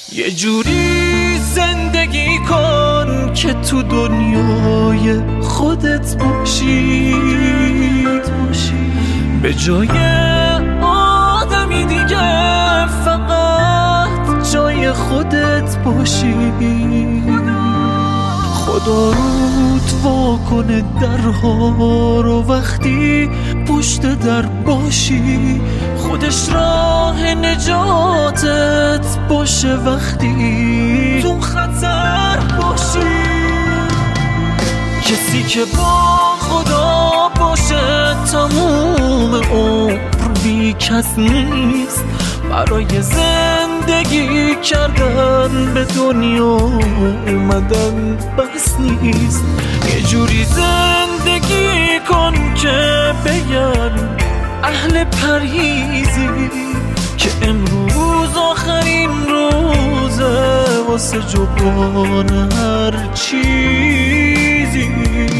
یه جوری زندگی کن که تو دنیای خودت باشی، به جای آدمی دیگه فقط جای خودت باشی. خدا رود وا کنه درها رو وقتی پشت در باشی، خودش راه نجاتت باشه وقتی تو خطر باشی. کسی که با خدا باشه تموم عمر بی کس نیست، برای زندگی کردن به دنیا اومدن بس نیست. یه جوری زندگی کن که بگن اهل پرهیزی که امروز آخرین روزه واسه جبران هر چیزی.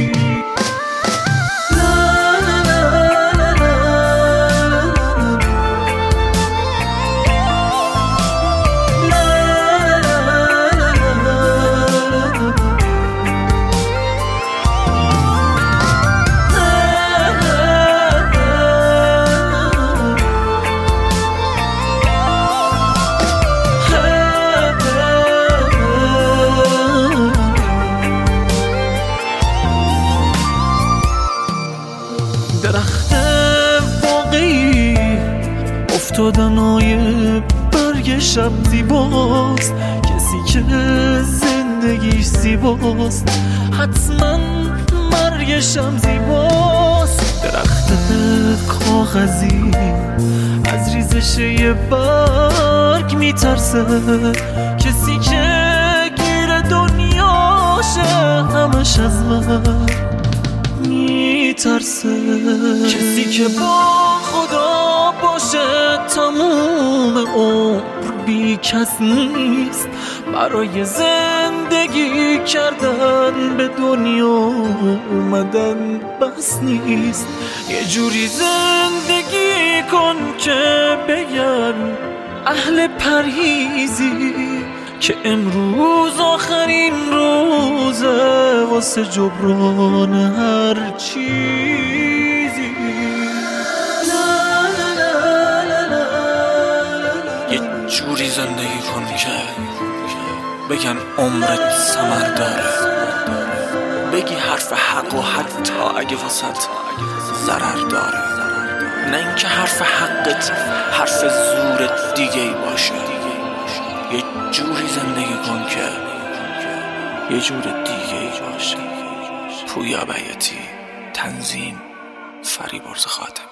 درخت واقعی افتادنای برگ شب زیباست، کسی که زندگیش زیباست حتما مرگش هم زیباست. درخت کاغذی از ریزش یه برگ میترسه، کسی که گیر دنیاشه همش از من میترسه. کسی که با خدا باشه تموم عمر بی کس نیست، برای زندگی کردن به دنیا اومدن بس نیست. یه جوری زندگی کن که بگن اهل پرهیزی که امروز آخرین روزه واسه جبران هر چیزی. یه جوری زندگی کن که بگن عمرت ثمر داره، بگی حرف حق و حتی اگه واسط ضرر داره، نه اینکه حرف حقت حرف زورت دیگه ای باشه. یه جوری زندگی کن که یه جور دیگه ای باشه. پویا بیاتی، تنظیم فریبرز خاتمی.